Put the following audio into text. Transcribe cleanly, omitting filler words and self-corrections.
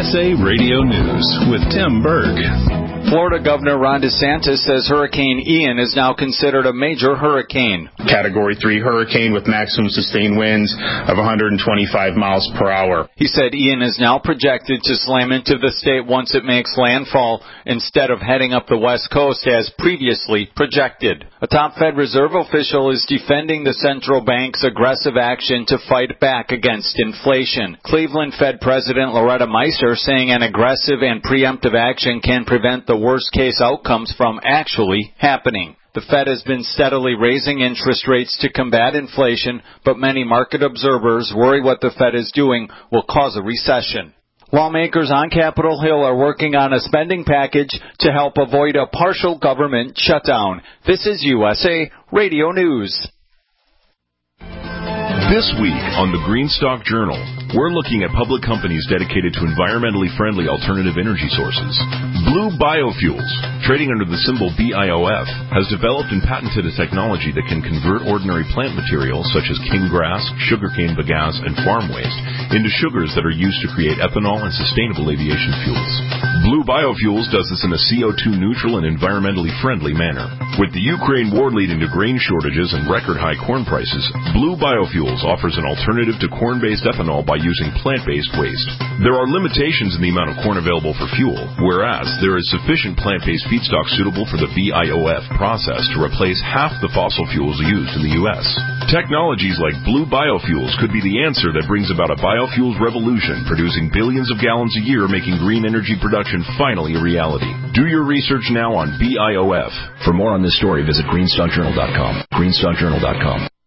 USA Radio News with Tim Berg. Florida Governor Ron DeSantis says Hurricane Ian is now considered a major hurricane. Category 3 hurricane with maximum sustained winds of 125 miles per hour. He said Ian is now projected to slam into the state once it makes landfall instead of heading up the west coast as previously projected. A top Fed Reserve official is defending the central bank's aggressive action to fight back against inflation. Cleveland Fed President Loretta Meister saying an aggressive and preemptive action can prevent the worst-case outcomes from actually happening. The Fed has been steadily raising interest rates to combat inflation, but many market observers worry what the Fed is doing will cause a recession. Lawmakers on Capitol Hill are working on a spending package to help avoid a partial government shutdown. This is USA Radio News. This week on the Greenstock Journal, we're looking at public companies dedicated to environmentally friendly alternative energy sources. Blue Biofuels, trading under the symbol BIOF, has developed and patented a technology that can convert ordinary plant materials such as cane grass, sugarcane bagasse, and farm waste into sugars that are used to create ethanol and sustainable aviation fuels. Blue Biofuels does this in a CO2 neutral and environmentally friendly manner. With the Ukraine war leading to grain shortages and record high corn prices, Blue Biofuels offers an alternative to corn-based ethanol by using plant-based waste. There are limitations in the amount of corn available for fuel, whereas there is sufficient plant-based feedstock suitable for the BIOF process to replace half the fossil fuels used in the U.S. Technologies like Blue Biofuels could be the answer that brings about a biofuels revolution, producing billions of gallons a year, making green energy production finally a reality. Do your research now on BIOF. For more on this story, visit greenstockjournal.com. greenstockjournal.com.